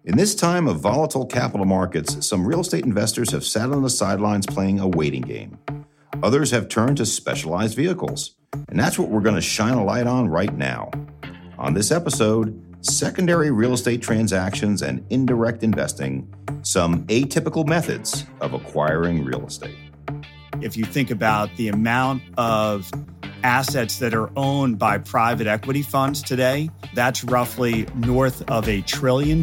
In this time of volatile capital markets, some real estate investors have sat on the sidelines playing a waiting game. Others have turned to specialized vehicles, and that's what we're going to shine a light on right now. On this episode, secondary real estate transactions and indirect investing, some atypical methods of acquiring real estate. If you think about the amount of assets that are owned by private equity funds today, that's roughly north of $1 trillion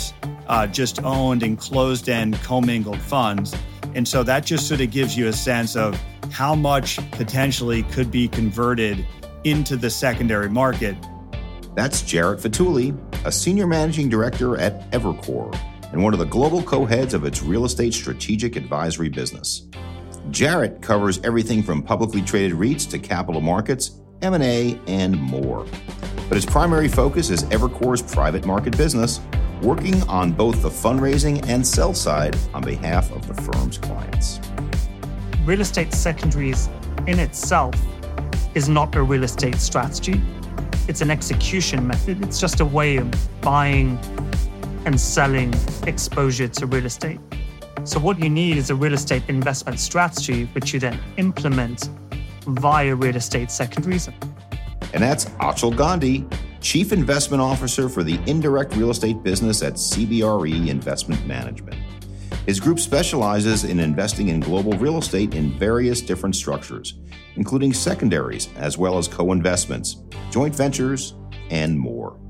just owned in closed-end commingled funds. And so that just sort of gives you a sense of how much potentially could be converted into the secondary market. That's Jarrett Fatuli, a senior managing director at Evercore and one of the global co-heads of its real estate strategic advisory business. Jarrett covers everything from publicly traded REITs to capital markets, M&A, and more. But his primary focus is Evercore's private market business, working on both the fundraising and sell side on behalf of the firm's clients. Real estate secondaries in itself is not a real estate strategy. It's an execution method. It's just a way of buying and selling exposure to real estate. So what you need is a real estate investment strategy, which you then implement via real estate secondaries. And that's Achal Gandhi, Chief Investment Officer for the indirect real estate business at CBRE Investment Management. His group specializes in investing in global real estate in various different structures, including secondaries as well as co-investments, joint ventures, and more.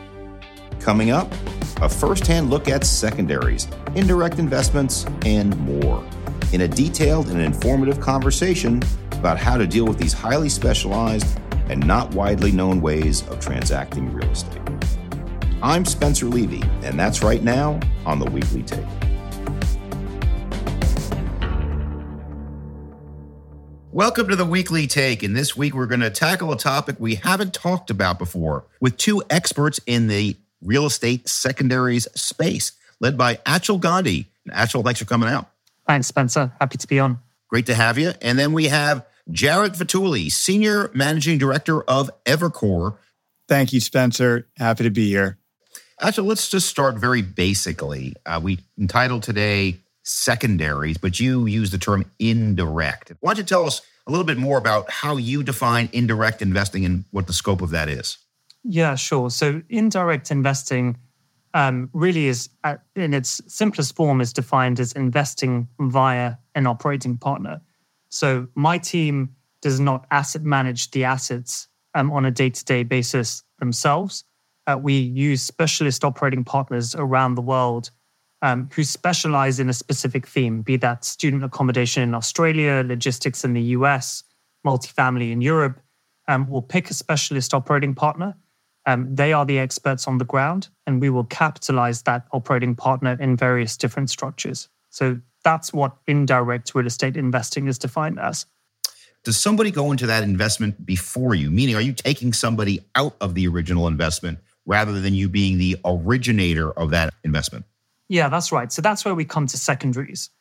Coming up, a first-hand look at secondaries, indirect investments, and more, in a detailed and informative conversation about how to deal with these highly specialized and not widely known ways of transacting real estate. I'm Spencer Levy, and that's right now on The Weekly Take. Welcome to The Weekly Take, and this week we're going to tackle a topic we haven't talked about before with two experts in the real estate secondaries space, led by Achal Gandhi. Achal, thanks for coming out. Thanks, Spencer. Happy to be on. Great to have you. And then we have Jarrett Fatuli, Senior Managing Director of Evercore. Thank you, Spencer. Happy to be here. Achal, let's just start very basically. We entitled today secondaries, but you use the term indirect. Why don't you tell us a little bit more about how you define indirect investing and what the scope of that is? Yeah, sure. So indirect investing really is, in its simplest form, is defined as investing via an operating partner. So my team does not asset manage the assets on a day-to-day basis themselves. We use specialist operating partners around the world who specialize in a specific theme, be that student accommodation in Australia, logistics in the US, multifamily in Europe. We'll pick a specialist operating partner. They are the experts on the ground, and we will capitalize that operating partner in various different structures. So that's what indirect real estate investing is defined as. Does somebody go into that investment before you? Meaning, are you taking somebody out of the original investment rather than you being the originator of that investment? Yeah, that's right. So that's where we come to secondaries.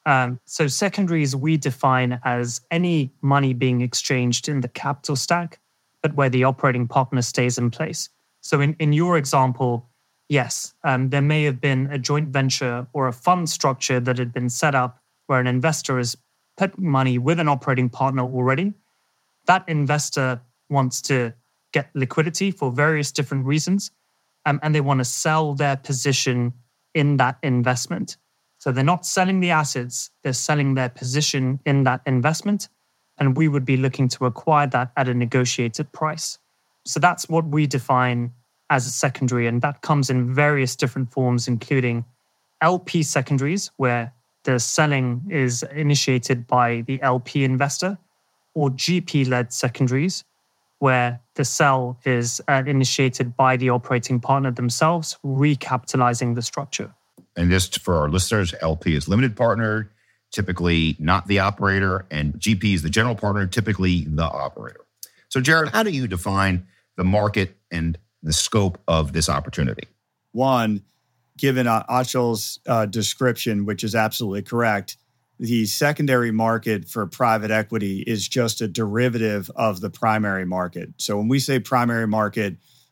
So secondaries we define as any money being exchanged in the capital stack, but where the operating partner stays in place. So in your example, yes, there may have been a joint venture or a fund structure that had been set up where an investor has put money with an operating partner already. That investor wants to get liquidity for various different reasons, and they want to sell their position in that investment. So they're not selling the assets, they're selling their position in that investment, and we would be looking to acquire that at a negotiated price. So that's what we define as a secondary, and that comes in various different forms, including LP secondaries, where the selling is initiated by the LP investor, or GP-led secondaries, where the sell is initiated by the operating partner themselves, recapitalizing the structure. And just for our listeners, LP is limited partner, typically not the operator, and GP is the general partner, typically the operator. So Jarrett, how do you define the market and the scope of this opportunity? One, given Achal's description, which is absolutely correct, the secondary market for private equity is just a derivative of the primary market. So when we say primary market,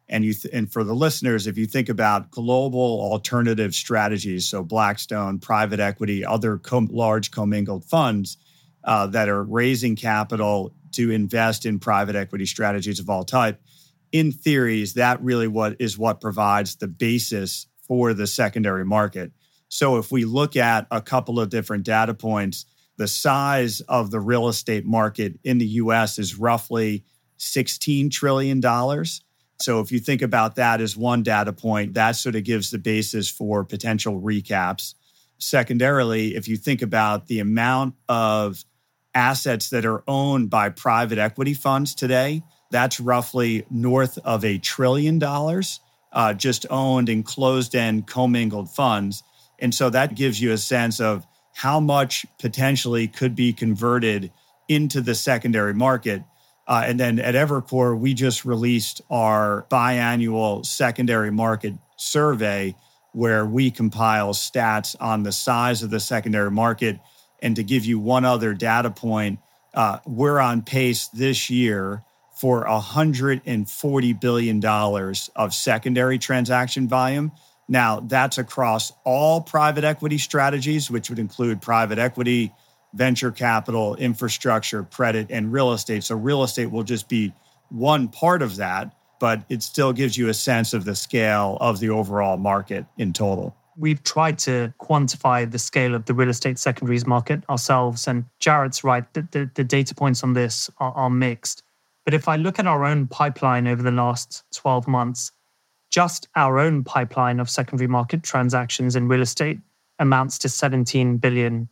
And for the listeners, if you think about global alternative strategies, so Blackstone, private equity, other large commingled funds that are raising capital to invest in private equity strategies of all type, in theories, that really what provides the basis for the secondary market. So if we look at a couple of different data points, the size of the real estate market in the U.S. is roughly $16 trillion. So if you think about that as one data point, that sort of gives the basis for potential recaps. Secondarily, if you think about the amount of assets that are owned by private equity funds today, that's roughly north of $1 trillion just owned in closed-end commingled funds. And so that gives you a sense of how much potentially could be converted into the secondary market. And then at Evercore, we just released our biannual secondary market survey where we compile stats on the size of the secondary market. And to give you one other data point, we're on pace this year for $140 billion of secondary transaction volume. Now, that's across all private equity strategies, which would include private equity, venture capital, infrastructure, credit, and real estate. So real estate will just be one part of that, but it still gives you a sense of the scale of the overall market in total. We've tried to quantify the scale of the real estate secondaries market ourselves, and Jarrett's right, the data points on this are mixed. But if I look at our own pipeline over the last 12 months, just our own pipeline of secondary market transactions in real estate amounts to $17 billion.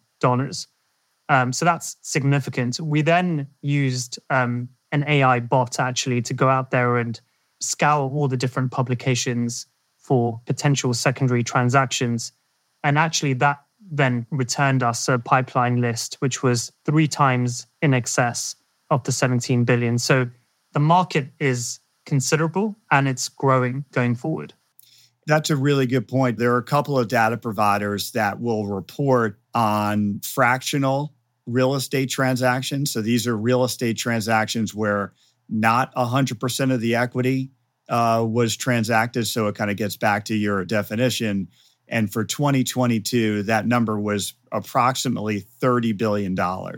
So that's significant. We then used an AI bot actually to go out there and scour all the different publications for potential secondary transactions. And actually that then returned us a pipeline list, which was 3 times in excess of the 17 billion. So the market is considerable and it's growing going forward. That's a really good point. There are a couple of data providers that will report on fractional real estate transactions. So these are real estate transactions where not 100% of the equity was transacted. So it kind of gets back to your definition. And for 2022, that number was approximately $30 billion.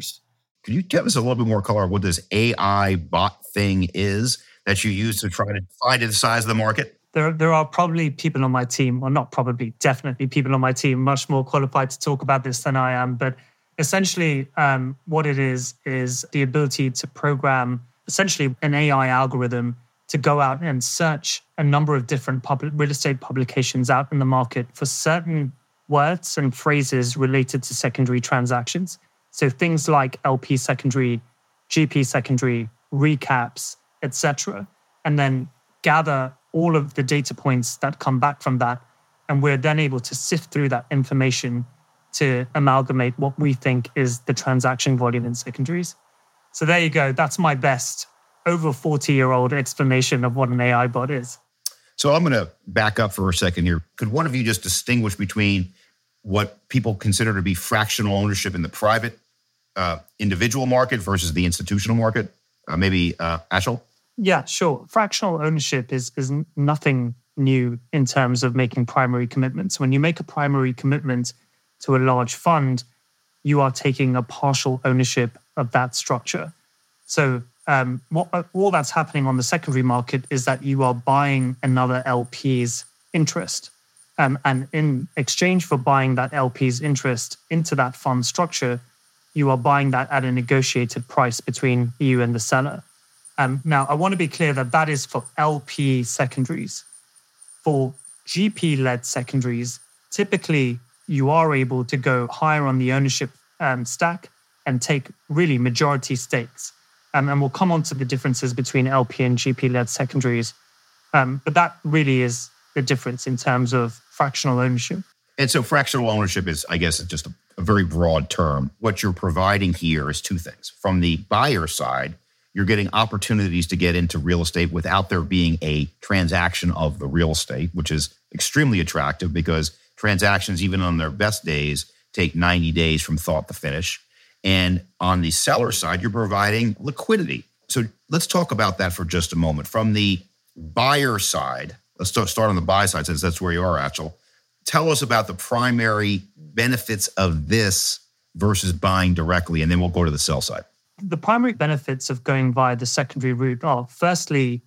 Can you give us a little bit more color on what this AI bot thing is that you use to try to find the size of the market? There are probably people on my team, or not probably, definitely people on my team much more qualified to talk about this than I am. But essentially what it is the ability to program essentially an AI algorithm to go out and search a number of different real estate publications out in the market for certain words and phrases related to secondary transactions. So things like LP secondary, GP secondary, recaps, etc., and then gather all of the data points that come back from that. And we're then able to sift through that information to amalgamate what we think is the transaction volume in secondaries. So there you go. That's my best over 40-year-old explanation of what an AI bot is. So I'm going to back up for a second here. Could one of you just distinguish between what people consider to be fractional ownership in the private individual market versus the institutional market? Maybe Achal? Yeah, sure. Fractional ownership is nothing new in terms of making primary commitments. When you make a primary commitment to a large fund, you are taking a partial ownership of that structure. So all that's happening on the secondary market is that you are buying another LP's interest. And in exchange for buying that LP's interest into that fund structure, you are buying that at a negotiated price between you and the seller. Now, I want to be clear that is for LP secondaries. For GP-led secondaries, typically you are able to go higher on the ownership stack and take really majority stakes. And we'll come on to the differences between LP and GP-led secondaries. But that really is the difference in terms of fractional ownership. And so fractional ownership is, I guess, just a very broad term. What you're providing here is 2 things. From the buyer side, you're getting opportunities to get into real estate without there being a transaction of the real estate, which is extremely attractive because transactions, even on their best days, take 90 days from thought to finish. And on the seller side, you're providing liquidity. So let's talk about that for just a moment. From the buyer side, let's start on the buy side since that's where you are, Achal. Tell us about the primary benefits of this versus buying directly, and then we'll go to the sell side. The primary benefits of going via the secondary route are, firstly,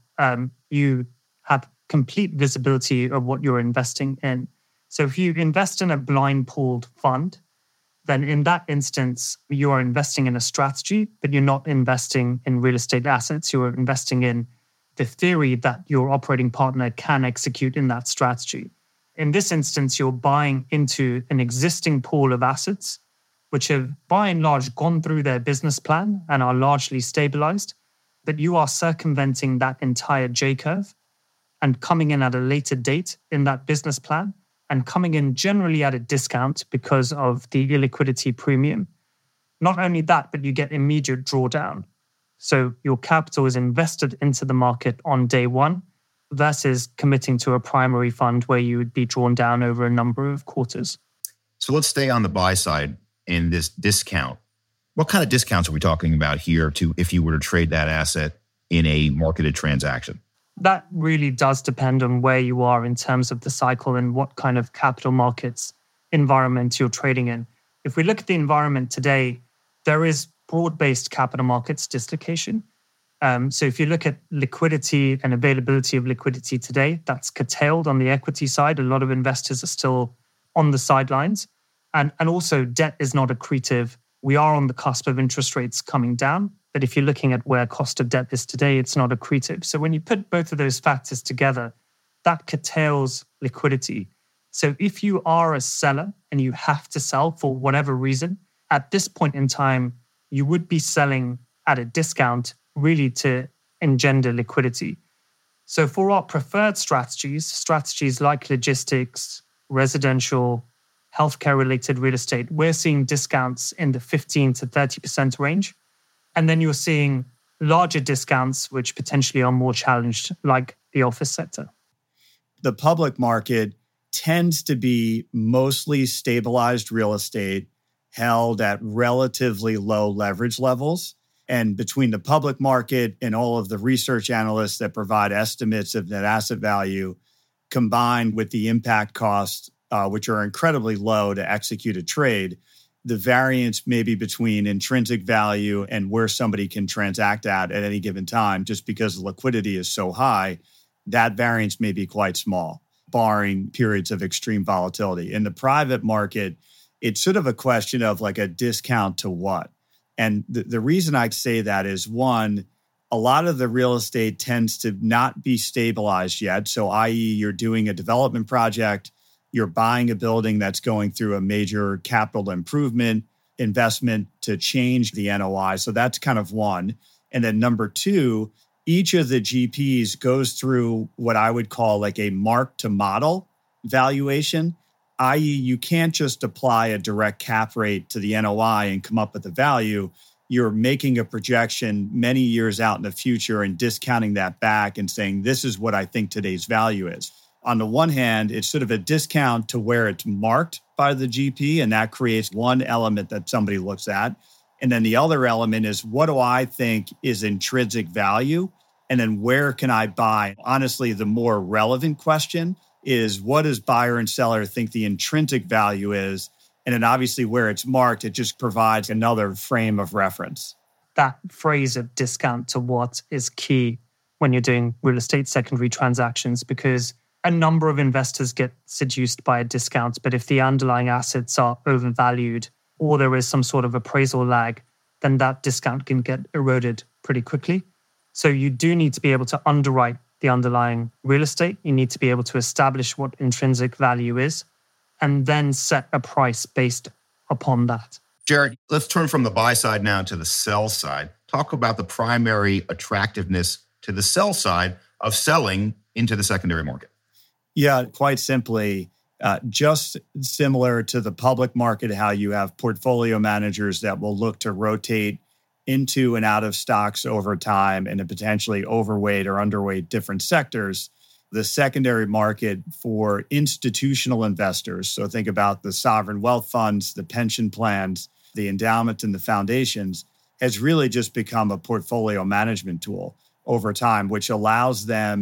you have complete visibility of what you're investing in. So if you invest in a blind pooled fund, then in that instance, you are investing in a strategy, but you're not investing in real estate assets. You're investing in the theory that your operating partner can execute in that strategy. In this instance, you're buying into an existing pool of assets, which have by and large gone through their business plan and are largely stabilized, but you are circumventing that entire J-curve and coming in at a later date in that business plan and coming in generally at a discount because of the illiquidity premium. Not only that, but you get immediate drawdown. So your capital is invested into the market on day one versus committing to a primary fund where you would be drawn down over a number of quarters. So let's stay on the buy side in this discount. What kind of discounts are we talking about here to if you were to trade that asset in a marketed transaction? That really does depend on where you are in terms of the cycle and what kind of capital markets environment you're trading in. If we look at the environment today, there is broad-based capital markets dislocation. So if you look at liquidity and availability of liquidity today, that's curtailed on the equity side. A lot of investors are still on the sidelines. And also debt is not accretive. We are on the cusp of interest rates coming down. But if you're looking at where cost of debt is today, it's not accretive. So when you put both of those factors together, that curtails liquidity. So if you are a seller and you have to sell for whatever reason, at this point in time, you would be selling at a discount really to engender liquidity. So for our preferred strategies like logistics, residential, healthcare-related real estate, we're seeing discounts in the 15 to 30% range. And then you're seeing larger discounts, which potentially are more challenged, like the office sector. The public market tends to be mostly stabilized real estate held at relatively low leverage levels. And between the public market and all of the research analysts that provide estimates of net asset value, combined with the impact costs, which are incredibly low to execute a trade, the variance maybe between intrinsic value and where somebody can transact at any given time, just because the liquidity is so high, that variance may be quite small, barring periods of extreme volatility. In the private market, it's sort of a question of like a discount to what? And the reason I say that is, one, a lot of the real estate tends to not be stabilized yet. So i.e., you're doing a development project, you're buying a building that's going through a major capital improvement investment to change the NOI. So that's kind of one. And then number two, each of the GPs goes through what I would call like a mark to model valuation, i.e., you can't just apply a direct cap rate to the NOI and come up with a value. You're making a projection many years out in the future and discounting that back and saying, this is what I think today's value is. On the one hand, it's sort of a discount to where it's marked by the GP, and that creates one element that somebody looks at. And then the other element is, what do I think is intrinsic value? And then where can I buy? Honestly, the more relevant question is, what does buyer and seller think the intrinsic value is? And then obviously where it's marked, it just provides another frame of reference. That phrase of discount to what is key when you're doing real estate secondary transactions, because a number of investors get seduced by a discount, but if the underlying assets are overvalued or there is some sort of appraisal lag, then that discount can get eroded pretty quickly. So you do need to be able to underwrite the underlying real estate. You need to be able to establish what intrinsic value is and then set a price based upon that. Jared, let's turn from the buy side now to the sell side. Talk about the primary attractiveness to the sell side of selling into the secondary market. Yeah, quite simply, just similar to the public market, how you have portfolio managers that will look to rotate into and out of stocks over time and to potentially overweight or underweight different sectors. The secondary market for institutional investors, so think about the sovereign wealth funds, the pension plans, the endowments and the foundations, has really just become a portfolio management tool over time, which allows them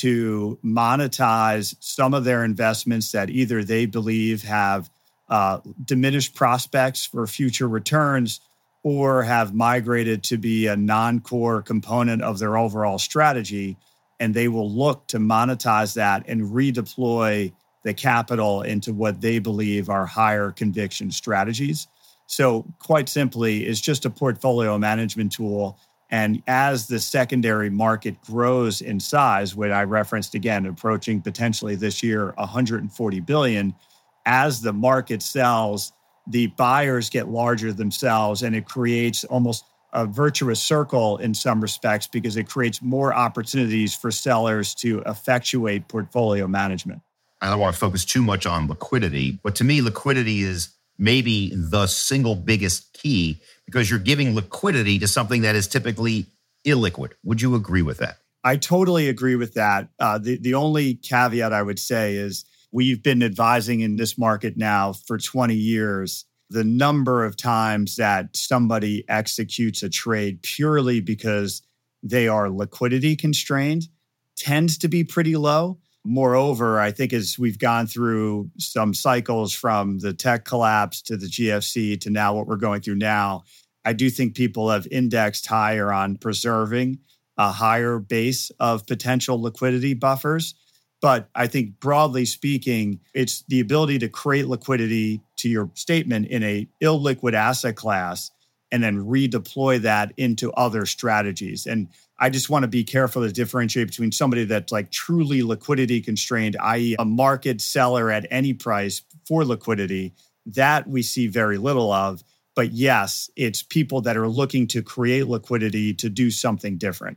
to monetize some of their investments that either they believe have diminished prospects for future returns or have migrated to be a non-core component of their overall strategy. And they will look to monetize that and redeploy the capital into what they believe are higher conviction strategies. So quite simply, it's just a portfolio management tool. And as the secondary market grows in size, what I referenced again, approaching potentially this year, 140 billion, as the market sells, the buyers get larger themselves, and it creates almost a virtuous circle in some respects because it creates more opportunities for sellers to effectuate portfolio management. I don't want to focus too much on liquidity, but to me, liquidity is maybe the single biggest key because you're giving liquidity to something that is typically illiquid. Would you agree with that? I totally agree with that. The only caveat I would say is we've been advising in this market now for 20 years. The number of times that somebody executes a trade purely because they are liquidity constrained tends to be pretty low. Moreover, I think as we've gone through some cycles from the tech collapse to the GFC to now what we're going through now, I do think people have indexed higher on preserving a higher base of potential liquidity buffers. But I think broadly speaking, it's the ability to create liquidity, to your statement, in a illiquid asset class and then redeploy that into other strategies. And I just want to be careful to differentiate between somebody that's like truly liquidity constrained, i.e. a market seller at any price for liquidity, that we see very little of. But yes, it's people that are looking to create liquidity to do something different.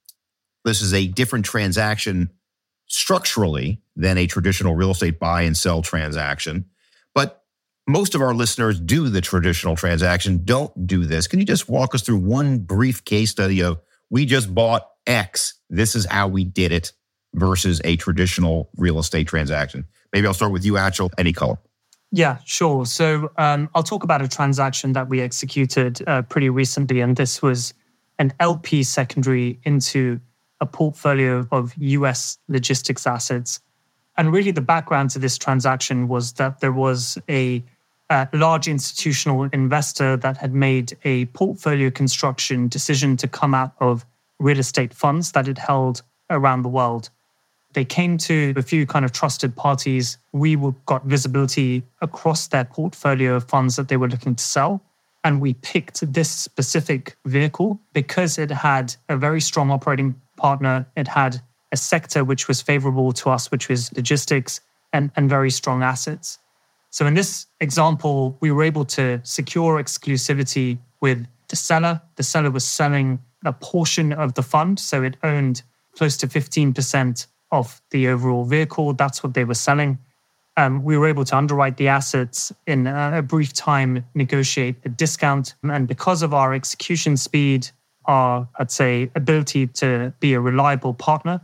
This is a different transaction structurally than a traditional real estate buy and sell transaction. But most of our listeners do the traditional transaction, don't do this. Can you just walk us through one brief case study of we just bought X, this is how we did it, versus a traditional real estate transaction? Maybe I'll start with you, Achal. Any color? Yeah, sure. So I'll talk about a transaction that we executed pretty recently, and this was an LP secondary into a portfolio of US logistics assets. And really the background to this transaction was that there was a large institutional investor that had made a portfolio construction decision to come out of real estate funds that it held around the world. They came to a few kind of trusted parties. We got visibility across their portfolio of funds that they were looking to sell. And we picked this specific vehicle because it had a very strong operating partner. It had a sector which was favorable to us, which was logistics and very strong assets. So in this example, we were able to secure exclusivity with the seller. The seller was selling a portion of the fund, so it owned close to 15% of the overall vehicle. That's what they were selling. We were able to underwrite the assets in a brief time, negotiate a discount. And because of our execution speed, our, I'd say, ability to be a reliable partner,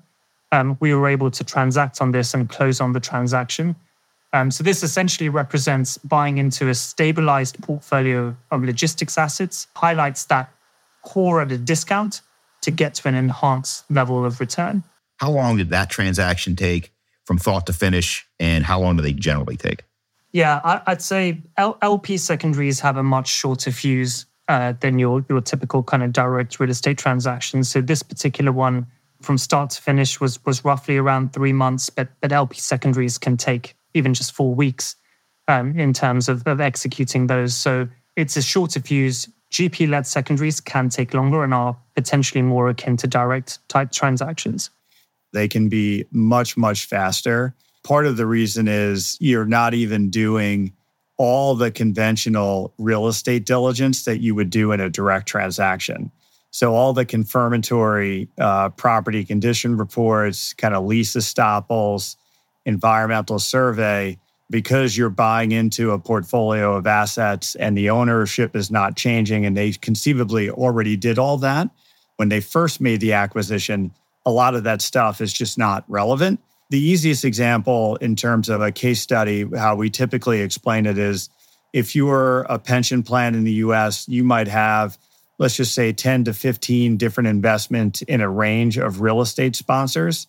we were able to transact on this and close on the transaction. So this essentially represents buying into a stabilized portfolio of logistics assets, highlights that core at a discount to get to an enhanced level of return. How long did that transaction take from thought to finish, and how long do they generally take? Yeah, I'd say LP secondaries have a much shorter fuse than your typical kind of direct real estate transaction. So this particular one, from start to finish, was roughly around 3 months, but LP secondaries can take even just 4 weeks in terms of executing those. So it's a shorter fuse. GP-led secondaries can take longer and are potentially more akin to direct type transactions. They can be much, much faster. Part of the reason is you're not even doing all the conventional real estate diligence that you would do in a direct transaction. So all the confirmatory property condition reports, kind of lease estoppels, environmental survey, because you're buying into a portfolio of assets and the ownership is not changing and they conceivably already did all that when they first made the acquisition, a lot of that stuff is just not relevant. The easiest example in terms of a case study, how we typically explain it is, if you were a pension plan in the US, you might have, let's just say 10 to 15 different investments in a range of real estate sponsors.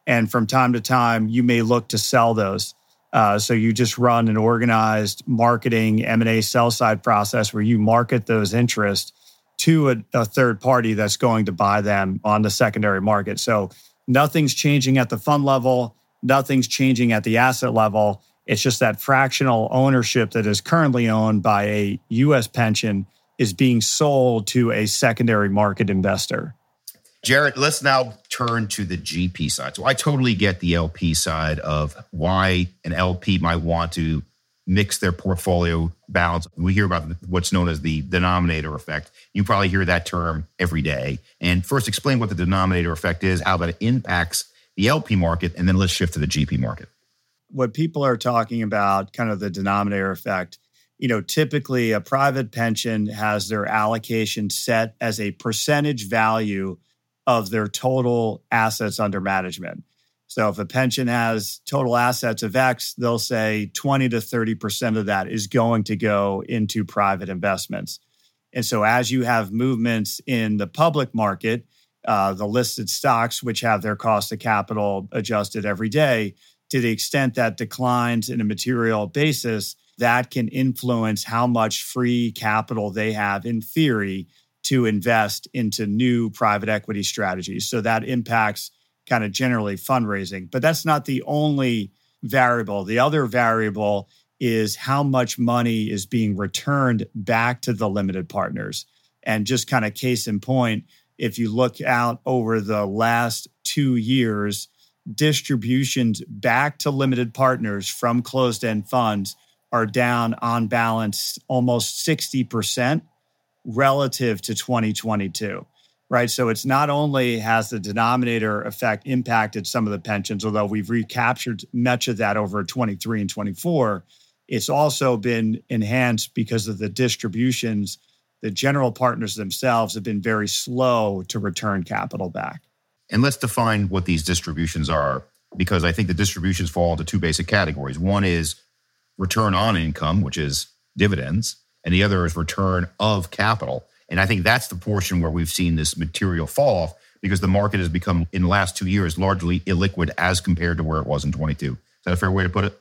And from time to time, you may look to sell those. So you just run an organized marketing M&A sell-side process where you market those interests to a third party that's going to buy them on the secondary market. So nothing's changing at the fund level. Nothing's changing at the asset level. It's just that fractional ownership that is currently owned by a U.S. pension is being sold to a secondary market investor. Jarrett, let's now turn to the GP side. So I totally get the LP side of why an LP might want to mix their portfolio balance. We hear about what's known as the denominator effect. You probably hear that term every day. And first, explain what the denominator effect is, how that impacts the LP market, and then let's shift to the GP market. What people are talking about, kind of the denominator effect, typically a private pension has their allocation set as a percentage value of their total assets under management. So if a pension has total assets of X, they'll say 20 to 30% of that is going to go into private investments. And so as you have movements in the public market, the listed stocks, which have their cost of capital adjusted every day, to the extent that declines in a material basis, that can influence how much free capital they have in theory to invest into new private equity strategies. So that impacts kind of generally fundraising. But that's not the only variable. The other variable is how much money is being returned back to the limited partners. And just kind of case in point, if you look out over the last 2 years, distributions back to limited partners from closed-end funds are down on balance almost 60% relative to 2022, right? So it's not only has the denominator effect impacted some of the pensions, although we've recaptured much of that over 23 and 24, it's also been enhanced because of the distributions. The general partners themselves have been very slow to return capital back. And let's define what these distributions are, because I think the distributions fall into two basic categories. One is return on income, which is dividends, and the other is return of capital. And I think that's the portion where we've seen this material fall off because the market has become, in the last 2 years, largely illiquid as compared to where it was in 22. Is that a fair way to put it?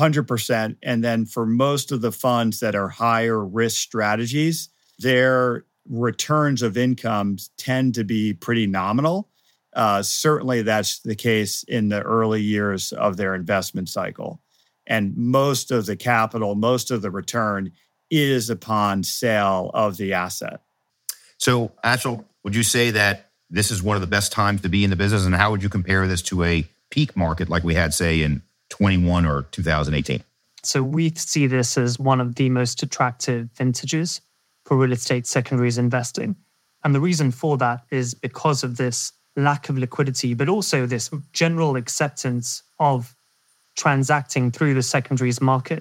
100%. And then for most of the funds that are higher risk strategies, their returns of income tend to be pretty nominal. Certainly that's the case in the early years of their investment cycle. And most of the capital, most of the return is upon sale of the asset. So, Achal, would you say that this is one of the best times to be in the business? And how would you compare this to a peak market like we had, say, in 21 or 2018? So we see this as one of the most attractive vintages for real estate secondaries investing. And the reason for that is because of this lack of liquidity, but also this general acceptance of transacting through the secondaries market.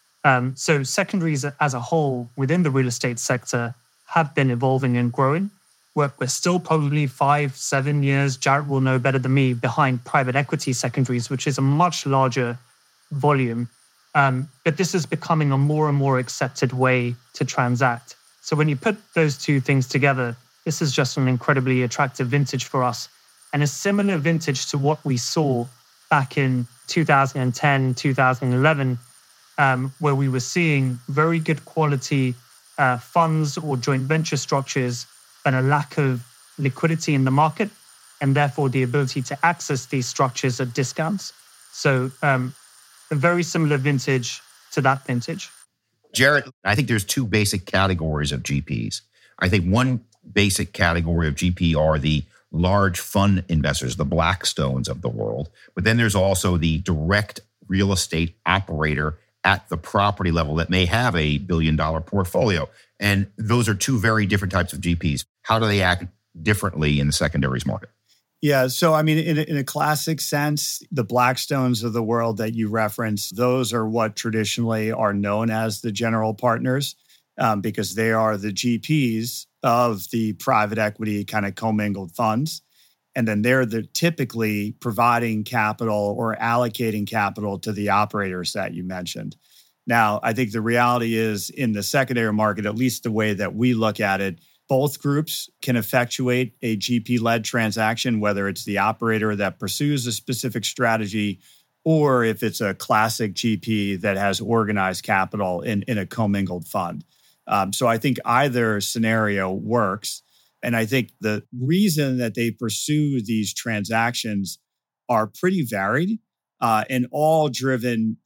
So secondaries as a whole within the real estate sector have been evolving and growing. We're still probably 5-7 years, Jarrett will know better than me, behind private equity secondaries, which is a much larger volume. But this is becoming a more and more accepted way to transact. So when you put those two things together, this is just an incredibly attractive vintage for us. And a similar vintage to what we saw back in 2010, 2011, where we were seeing very good quality funds or joint venture structures, but a lack of liquidity in the market, and therefore the ability to access these structures at discounts. So a very similar vintage to that vintage. Jarrett, I think there's two basic categories of GPs. I think one basic category of GP are the large fund investors, the Blackstones of the world. But then there's also the direct real estate operator at the property level that may have $1 billion portfolio. And those are two very different types of GPs. How do they act differently in the secondaries market? Yeah, so I mean, in a classic sense, the Blackstones of the world that you reference, those are what traditionally are known as the general partners, because they are the GPs of the private equity kind of commingled funds. And then they're typically providing capital or allocating capital to the operators that you mentioned. Now, I think the reality is in the secondary market, at least the way that we look at it, Both groups can effectuate a GP-led transaction, whether it's the operator that pursues a specific strategy or if it's a classic GP that has organized capital in a commingled fund. So I think either scenario works. And I think the reason that they pursue these transactions are pretty varied and all driven,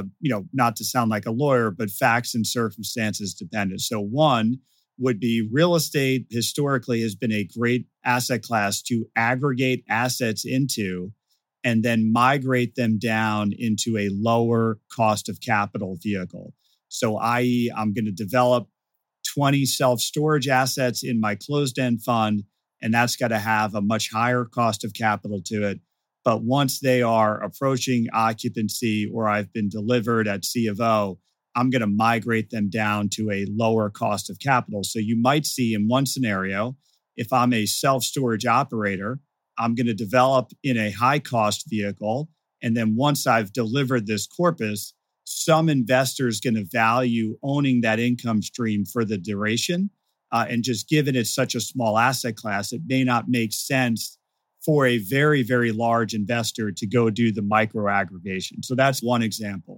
not to sound like a lawyer, but facts and circumstances dependent. So one would be real estate historically has been a great asset class to aggregate assets into and then migrate them down into a lower cost of capital vehicle. So i.e., I'm going to develop 20 self-storage assets in my closed-end fund, and that's got to have a much higher cost of capital to it. But once they are approaching occupancy or I've been delivered at C of O, I'm going to migrate them down to a lower cost of capital. So you might see in one scenario, if I'm a self-storage operator, I'm going to develop in a high-cost vehicle. And then once I've delivered this corpus, some investors going to value owning that income stream for the duration. And just given it's such a small asset class, it may not make sense for a very, very large investor to go do the micro aggregation. So that's one example.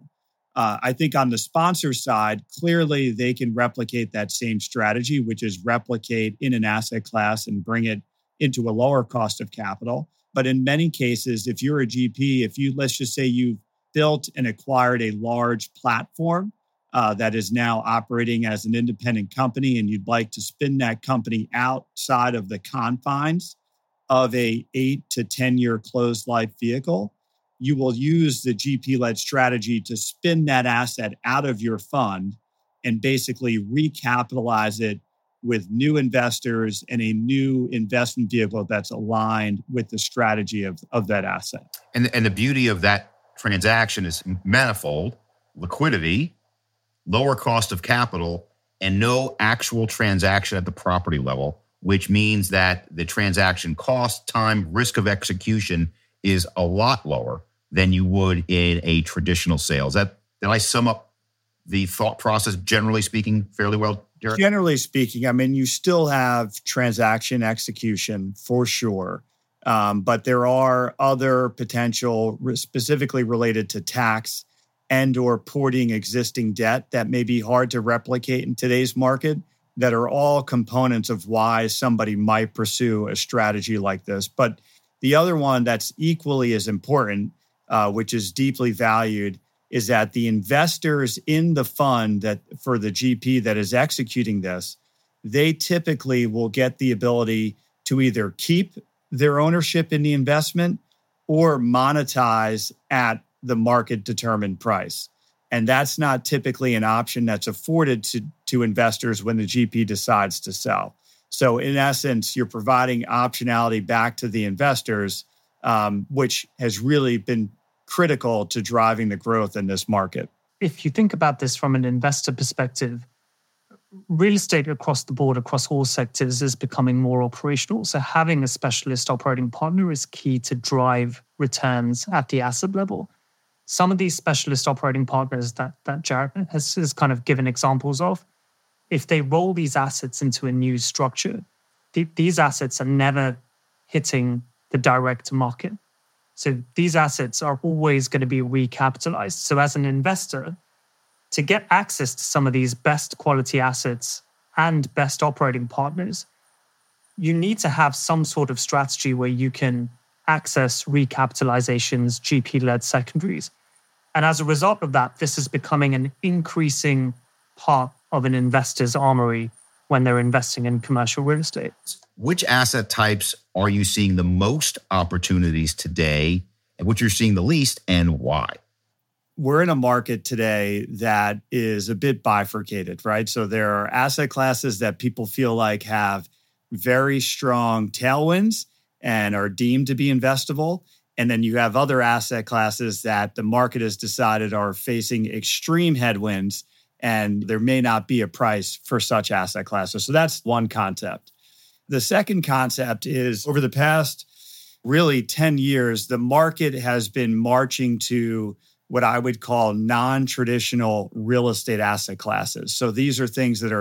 I think on the sponsor side, clearly they can replicate that same strategy, which is replicate in an asset class and bring it into a lower cost of capital. But in many cases, if you're a GP, let's just say you've built and acquired a large platform that is now operating as an independent company, and you'd like to spin that company outside of the confines of a 8 to 10 year closed life vehicle, you will use the GP-led strategy to spin that asset out of your fund and basically recapitalize it with new investors and a new investment vehicle that's aligned with the strategy of that asset. And the beauty of that transaction is manifold: liquidity, lower cost of capital, and no actual transaction at the property level, which means that the transaction cost, time, risk of execution is a lot lower than you would in a traditional sale. Did I sum up the thought process, generally speaking, fairly well, Derek? Generally speaking, I mean, you still have transaction execution for sure. But there are other potential specifically related to tax and or porting existing debt that may be hard to replicate in today's market that are all components of why somebody might pursue a strategy like this. But the other one that's equally as important, which is deeply valued, is that the investors in the fund that for the GP that is executing this, they typically will get the ability to either keep their ownership in the investment or monetize at the market determined price. And that's not typically an option that's afforded to investors when the GP decides to sell. So in essence, you're providing optionality back to the investors, which has really been critical to driving the growth in this market. If you think about this from an investor perspective, real estate across the board, across all sectors, is becoming more operational. So having a specialist operating partner is key to drive returns at the asset level. Some of these specialist operating partners that Jarrett has kind of given examples of, if they roll these assets into a new structure, these assets are never hitting the direct market. So these assets are always going to be recapitalized. So as an investor, to get access to some of these best quality assets and best operating partners, you need to have some sort of strategy where you can access recapitalizations, GP-led secondaries. And as a result of that, this is becoming an increasing part of an investor's armory when they're investing in commercial real estate. Which asset types are you seeing the most opportunities today, and which you're seeing the least, and why? We're in a market today that is a bit bifurcated, right? So there are asset classes that people feel like have very strong tailwinds and are deemed to be investable. And then you have other asset classes that the market has decided are facing extreme headwinds, and there may not be a price for such asset classes. So that's one concept. The second concept is over the past really 10 years, the market has been marching to what I would call non-traditional real estate asset classes. So these are things that are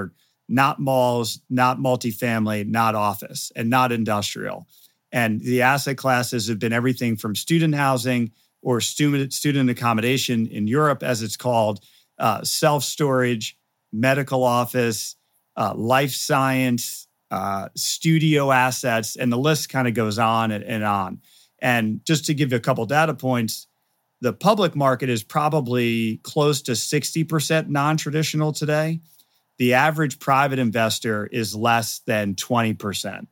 not malls, not multifamily, not office, and not industrial. And the asset classes have been everything from student housing or student accommodation in Europe, as it's called, self-storage, medical office, life science, studio assets, and the list kind of goes on and on. And just to give you a couple data points, the public market is probably close to 60% non-traditional today. The average private investor is less than 20%.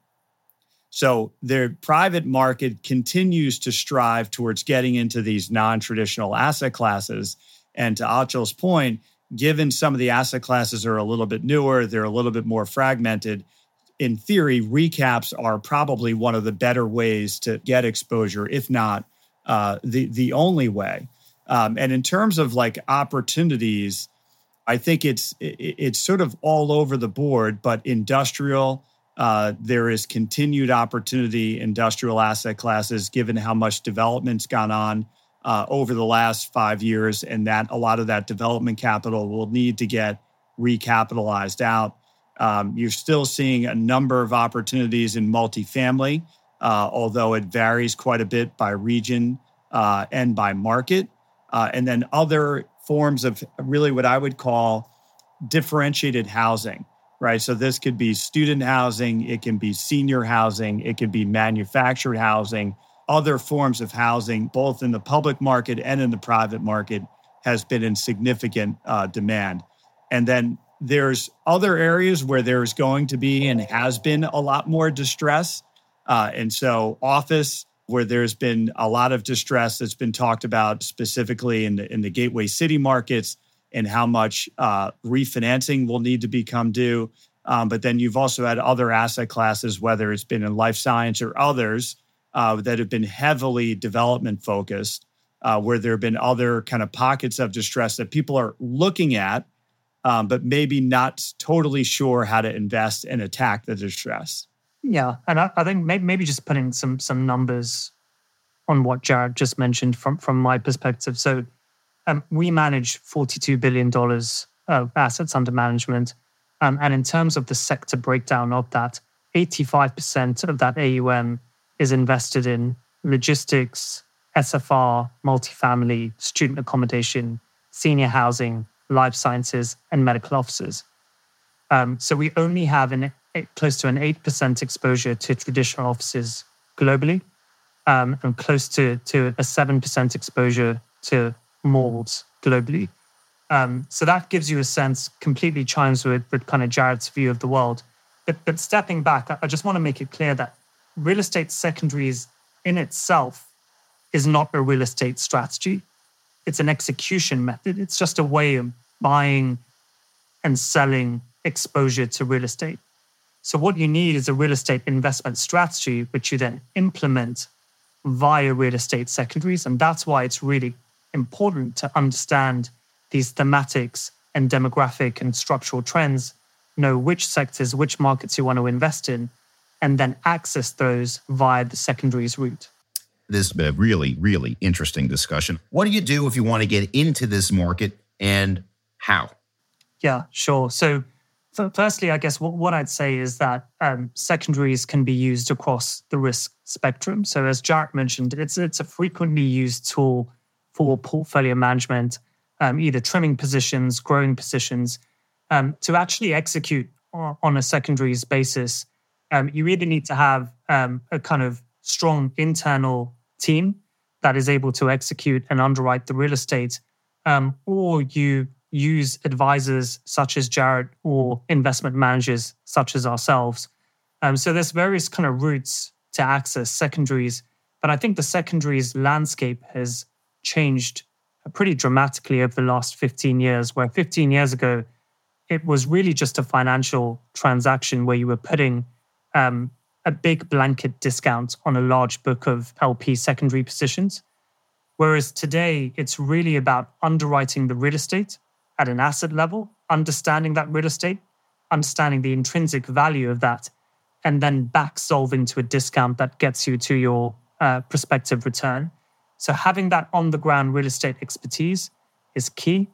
So the private market continues to strive towards getting into these non-traditional asset classes. And to Achal's point, given some of the asset classes are a little bit newer, they're a little bit more fragmented, in theory, recaps are probably one of the better ways to get exposure, if not the only way. And in terms of like opportunities, I think it's sort of all over the board, but industrial, there is continued opportunity, industrial asset classes, given how much development's gone on over the last 5 years, and that a lot of that development capital will need to get recapitalized out. You're still seeing a number of opportunities in multifamily, although it varies quite a bit by region and by market. And then other forms of really what I would call differentiated housing, right? So this could be student housing, it can be senior housing, it could be manufactured housing, other forms of housing, both in the public market and in the private market, has been in significant demand. And then there's other areas where there's going to be and has been a lot more distress. And so office, where there's been a lot of distress that's been talked about specifically in the gateway city markets and how much refinancing will need to become due. But then you've also had other asset classes, whether it's been in life science or others, that have been heavily development focused, where there have been other kind of pockets of distress that people are looking at, but maybe not totally sure how to invest and attack the distress. Yeah, and I think maybe just putting some numbers on what Jared just mentioned from my perspective. So we manage $42 billion of assets under management. And in terms of the sector breakdown of that, 85% of that AUM is invested in logistics, SFR, multifamily, student accommodation, senior housing, life sciences, and medical offices. So we only have close to an 8% exposure to traditional offices globally, and close to a 7% exposure to malls globally. So that gives you a sense, completely chimes with kind of Jared's view of the world. But stepping back, I just want to make it clear that real estate secondaries in itself is not a real estate strategy. It's an execution method. It's just a way of buying and selling exposure to real estate. So what you need is a real estate investment strategy, which you then implement via real estate secondaries. And that's why it's really important to understand these thematics and demographic and structural trends, know which sectors, which markets you want to invest in, and then access those via the secondaries route. This has been a really, really interesting discussion. What do you do if you want to get into this market, and how? Yeah, sure. So firstly, I guess what I'd say is that secondaries can be used across the risk spectrum. So as Jared mentioned, it's a frequently used tool for portfolio management, either trimming positions, growing positions. To actually execute on a secondaries basis, you either need to have a kind of strong internal team that is able to execute and underwrite the real estate, or you use advisors such as Jared or investment managers such as ourselves. So there's various kind of routes to access secondaries, but I think the secondaries landscape has changed pretty dramatically over the last 15 years, where 15 years ago, it was really just a financial transaction where you were putting a big blanket discount on a large book of LP secondary positions. Whereas today, it's really about underwriting the real estate at an asset level, understanding that real estate, understanding the intrinsic value of that, and then back solving to a discount that gets you to your prospective return. So having that on-the-ground real estate expertise is key.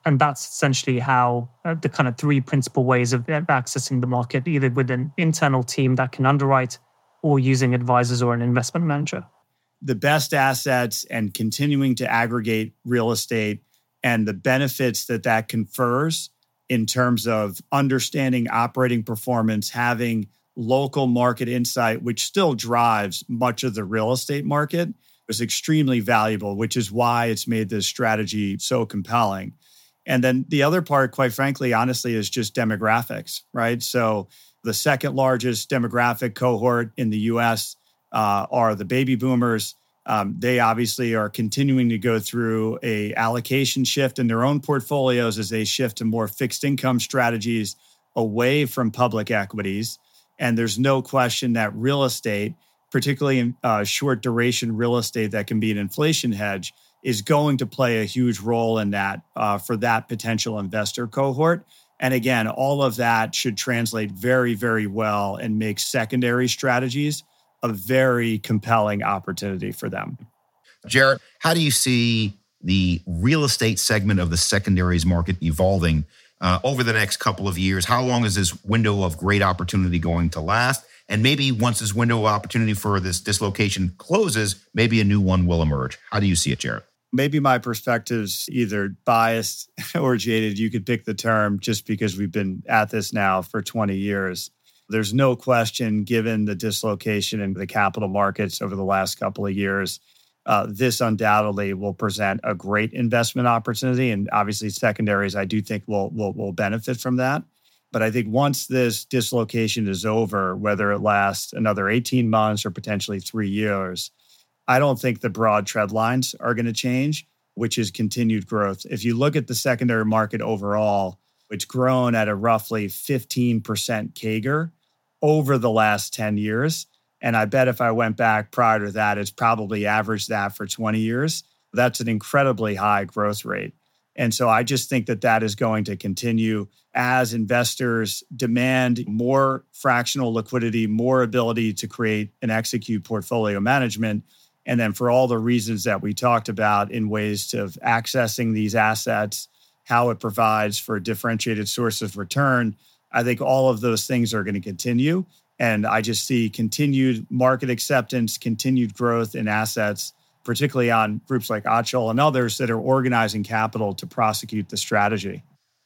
And that's essentially how the kind of three principal ways of accessing the market, either with an internal team that can underwrite or using advisors or an investment manager. The best assets and continuing to aggregate real estate and the benefits that confers in terms of understanding operating performance, having local market insight, which still drives much of the real estate market, is extremely valuable, which is why it's made this strategy so compelling. And then the other part, quite frankly, honestly, is just demographics, right? So the second largest demographic cohort in the US are the baby boomers. They obviously are continuing to go through a allocation shift in their own portfolios as they shift to more fixed income strategies away from public equities. And there's no question that real estate, particularly in short duration real estate that can be an inflation hedge, is going to play a huge role in that for that potential investor cohort. And again, all of that should translate very, very well and make secondary strategies a very compelling opportunity for them. Jarrett, how do you see the real estate segment of the secondaries market evolving over the next couple of years? How long is this window of great opportunity going to last? And maybe once this window of opportunity for this dislocation closes, maybe a new one will emerge. How do you see it, Jarrett? Maybe my perspective's either biased or jaded. You could pick the term, just because we've been at this now for 20 years. There's no question, given the dislocation in the capital markets over the last couple of years, this undoubtedly will present a great investment opportunity. And obviously secondaries, I do think will benefit from that. But I think once this dislocation is over, whether it lasts another 18 months or potentially 3 years, I don't think the broad trend lines are going to change, which is continued growth. If you look at the secondary market overall, it's grown at a roughly 15% CAGR over the last 10 years. And I bet if I went back prior to that, it's probably averaged that for 20 years. That's an incredibly high growth rate. And so I just think that is going to continue as investors demand more fractional liquidity, more ability to create and execute portfolio management. And then for all the reasons that we talked about in ways of accessing these assets, how it provides for a differentiated source of return, I think all of those things are going to continue. And I just see continued market acceptance, continued growth in assets, particularly on groups like Achal and others that are organizing capital to prosecute the strategy.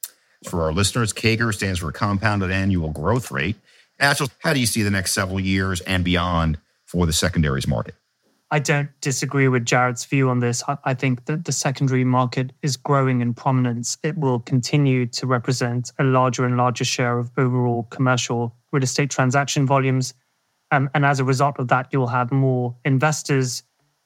For our listeners, CAGR stands for compounded annual growth rate. Achal, how do you see the next several years and beyond for the secondaries market? I don't disagree with Jarrett's view on this. I think that the secondary market is growing in prominence. It will continue to represent a larger and larger share of overall commercial real estate transaction volumes. And as a result of that, you'll have more investors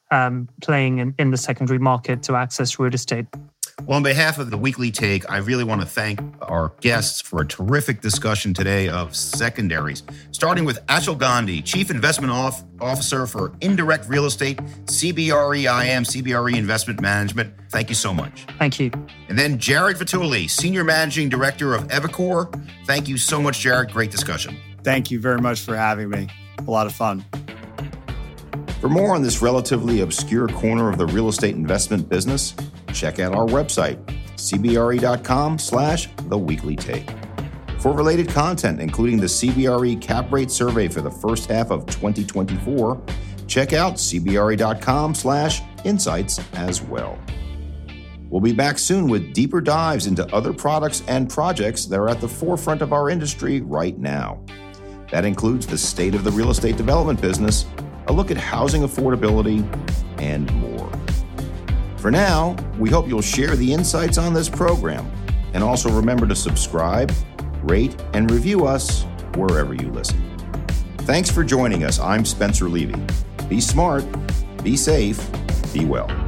playing in the secondary market to access real estate. Well, on behalf of the Weekly Take, I really want to thank our guests for a terrific discussion today of secondaries, starting with Achal Gandhi, Chief Investment Officer for Indirect Real Estate, CBRE IM, CBRE Investment Management. Thank you so much. Thank you. And then Jarrett Vitulli, Senior Managing Director of Evicor. Thank you so much, Jarrett. Great discussion. Thank you very much for having me. A lot of fun. For more on this relatively obscure corner of the real estate investment business, check out our website, cbre.com/theweeklytake. For related content, including the CBRE Cap Rate Survey for the first half of 2024, check out cbre.com/insights as well. We'll be back soon with deeper dives into other products and projects that are at the forefront of our industry right now. That includes the state of the real estate development business, a look at housing affordability, and more. For now, we hope you'll share the insights on this program, and also remember to subscribe, rate, and review us wherever you listen. Thanks for joining us. I'm Spencer Levy. Be smart, be safe, be well.